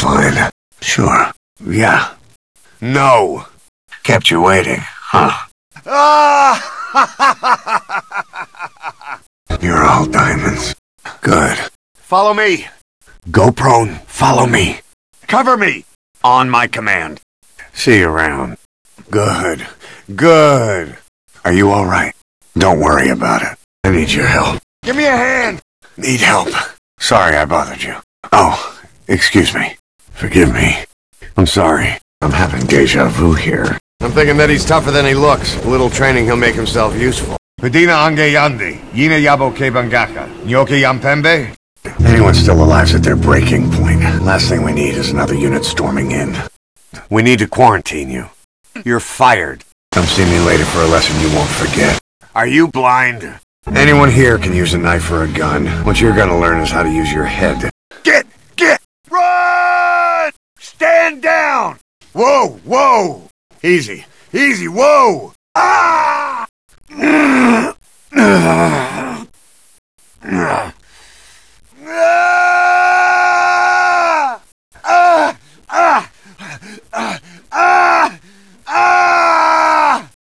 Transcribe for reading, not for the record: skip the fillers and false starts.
fine. Sure. Yeah. No. Kept you waiting, huh? Ah! You're all diamonds. Good. Follow me. Go prone. Follow me. Cover me. On my command. See you around. Good. Good. Are you all right? Don't worry about it. I need your help. Give me a hand. Need help. Sorry I bothered you. Oh, excuse me. Forgive me. I'm sorry. I'm having deja vu here. I'm thinking that he's tougher than he looks. A little training, he'll make himself useful. Pedina ange yandi. Yina yabo kebangaka. Nyoke yampembe? Anyone still alive's at their breaking point. Last thing we need is another unit storming in. We need to quarantine you. You're fired. Come see me later for a lesson you won't forget. Are you blind? Anyone here can use a knife or a gun. What you're gonna learn is how to use your head. Get! Run! Stand down! Whoa! Whoa! Easy! Easy! Whoa! Ah!